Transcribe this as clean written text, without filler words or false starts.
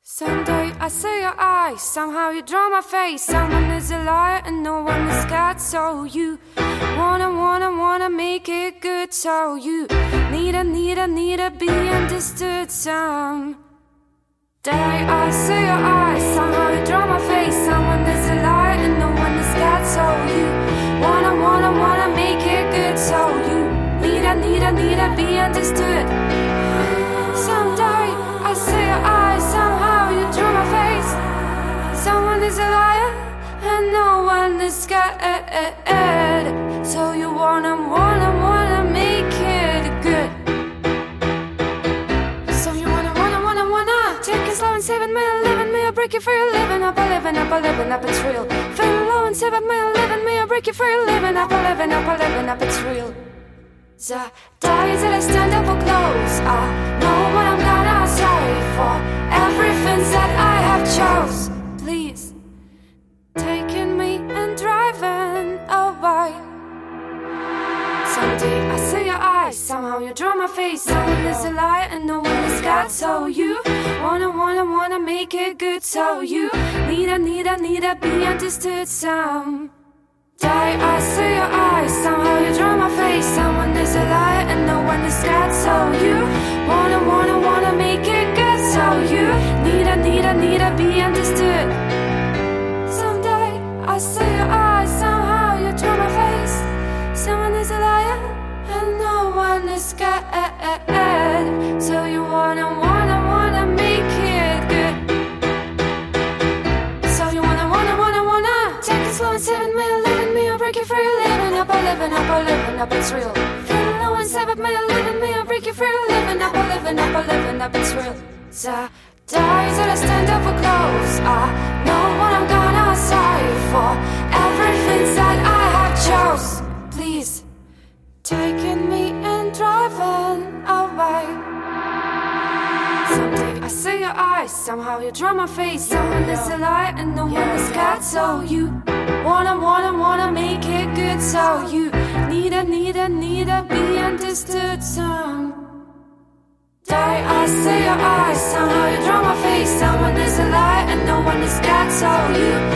Someday I see your eyes, somehow you draw my face. Someone is a liar and no one is God. So you wanna make it good. So you need to be understood. Someday I see your eyes, somehow you draw my face. Someone is a liar and no one is God. So you wanna make it good. So you need to be understood. Someday I see your eyes, somehow you draw my face. Someone is a liar and no one is God. So you wanna make it good. So you wanna take it slow and save it, may I live in, may I break it for you, living up, it's real. Feel low and save it, may I live in, may I break it for you, living up, it's real. The days that I stand up for close, I know what I'm gonna sorry for everything that I have chose. Please, taking me and driving away. Someday I see your eyes, somehow you draw my face. Someone is a liar and no one is God. So you wanna make it good. So you need to be understood. Someday I see your eyes, somehow you draw my face. Someone is a liar and no one is God. So you wanna make it good. So you need to be understood. Someday I see your eyes, somehow you draw my face. Someone is a liar and no one is God. So you wanna make it good. So you wanna take it slow and save it, may I live in, may I break it for you, living up, it's real. Feel low and save it, may I live in, may I break it for you, living up, it's real. The days that I stand up for close, I know what I'm gonna sorry for everything that I have chose. Please, taking me and driving away. Someday I see your eyes, somehow you draw my face. Someone is a liar and no one is God. So you wanna make it good. So you need to be understood. Someday I see your eyes, somehow you draw my face. Someone is a liar and no one is God. So you